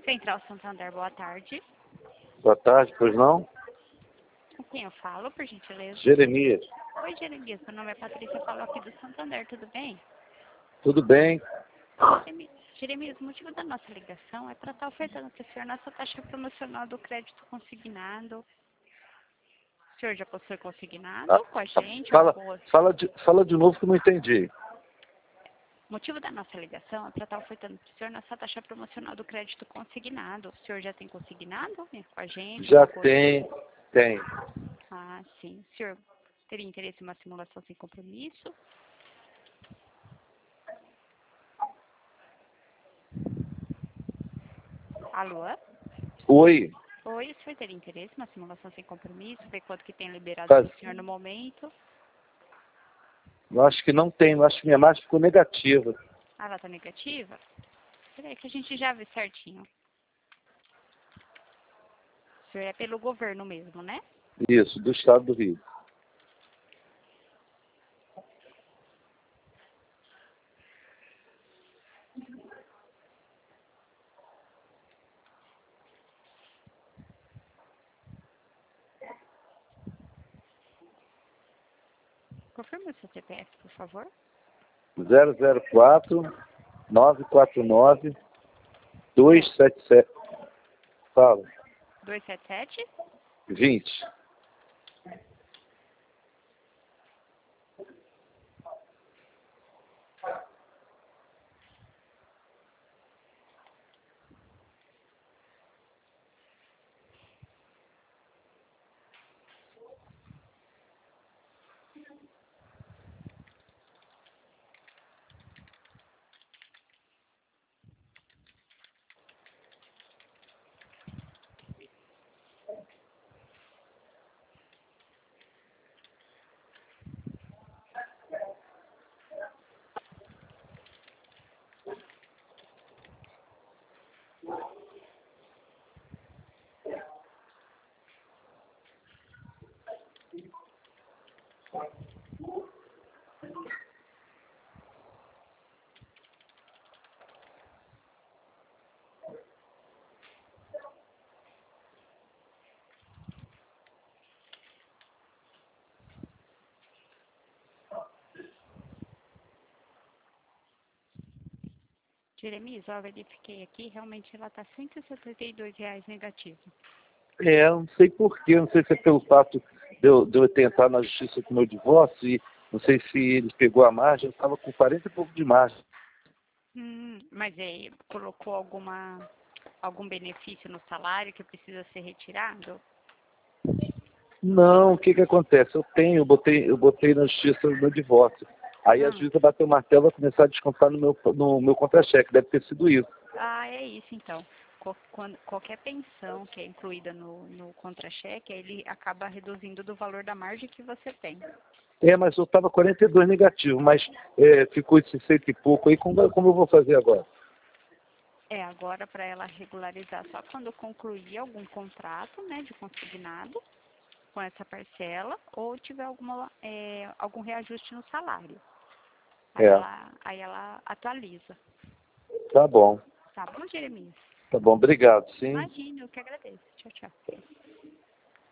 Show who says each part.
Speaker 1: Central Santander, boa tarde.
Speaker 2: Boa tarde, pois não?
Speaker 1: Com quem eu falo, por gentileza?
Speaker 2: Jeremias.
Speaker 1: Oi, Jeremias, meu nome é Patrícia, eu falo aqui do Santander, tudo bem?
Speaker 2: Tudo bem?
Speaker 1: Jeremias, o motivo da nossa ligação é para estar ofertando para o senhor nossa taxa promocional do crédito consignado. O senhor já possui consignado com a gente?
Speaker 2: Fala de novo que eu não entendi.
Speaker 1: O motivo da nossa ligação é para estar ofertando para o senhor nossa taxa promocional do crédito consignado. O senhor já tem consignado com a gente?
Speaker 2: Já tem.
Speaker 1: Ah, sim. O senhor teria interesse em uma simulação sem compromisso? Alô?
Speaker 2: Oi.
Speaker 1: Oi, o senhor teria interesse em uma simulação sem compromisso? Ver quanto que tem liberado
Speaker 2: Faz-
Speaker 1: para o senhor no momento?
Speaker 2: Eu acho que não tem, eu acho que minha margem ficou negativa.
Speaker 1: Ah, ela está negativa? Peraí que a gente já vê certinho. O senhor é pelo governo mesmo, né?
Speaker 2: Isso, do estado do Rio.
Speaker 1: Confirma o seu CPF, por favor.
Speaker 2: 004 949 277. Fala.
Speaker 1: 277?
Speaker 2: 20.
Speaker 1: Jeremias, eu verifiquei aqui, realmente ela está R$ 172 negativo.
Speaker 2: Eu não sei porquê, não sei se é pelo fato de eu tentar na justiça com o meu divórcio e não sei se ele pegou a margem, eu estava com 40 e pouco de margem.
Speaker 1: Mas aí, colocou algum benefício no salário que precisa ser retirado?
Speaker 2: Não, o que acontece? Eu botei na justiça o meu divórcio. Aí a juíza bateu o martelo e vai começar a descontar no meu contra-cheque, deve ter sido isso.
Speaker 1: Ah, é isso então. Qualquer pensão que é incluída no contra-cheque, ele acaba reduzindo do valor da margem que você tem.
Speaker 2: Mas eu estava 42 negativo, mas ficou de 60 e pouco aí, como eu vou fazer agora?
Speaker 1: Agora para ela regularizar só quando concluir algum contrato, né, de consignado com essa parcela ou tiver algum reajuste no salário. Aí ela atualiza.
Speaker 2: Tá bom.
Speaker 1: Tá bom, Jeremias?
Speaker 2: Tá bom, obrigado, sim.
Speaker 1: Imagina, eu que agradeço. Tchau, tchau.